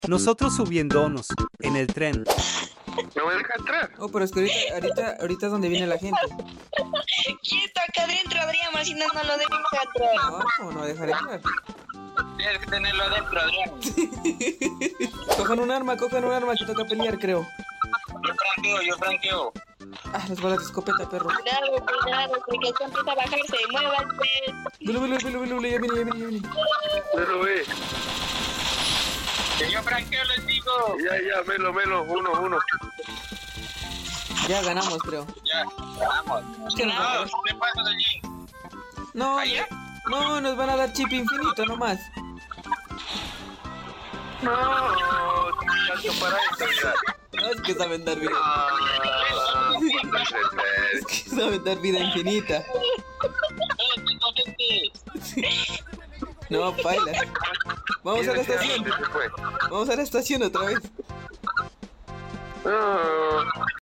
Nosotros subiéndonos en el tren. ¿No me deja entrar? Oh, pero es que ahorita es donde viene la gente. Quieto acá adentro, Adrián, si no, no lo dejan entrar. No, ¿cómo no dejar entrar? Tienes que tenerlo adentro, Adrián. Cojan un arma, que toca pelear, creo. Yo franqueo. Ah, las balas de escopeta, perro. Cuidado, porque esto empieza a bajarse. Muévanse. Velo, ya viene. Melo, ve. Que yo franqueo, les digo. Ya, Melo, uno. Ya ganamos, creo. Ya, vamos. ¿Qué nos va a No, dar? ¿qué pasa de allí? No, ¿Allá? no, nos van a dar chip infinito nomás. No, tanto para esto ya. No, es que saben dar vida. Puede ser. Es que saben dar vida infinita. Tengo gente. No, baila. Vamos a la estación. Se fue. Vamos a la estación otra vez. No.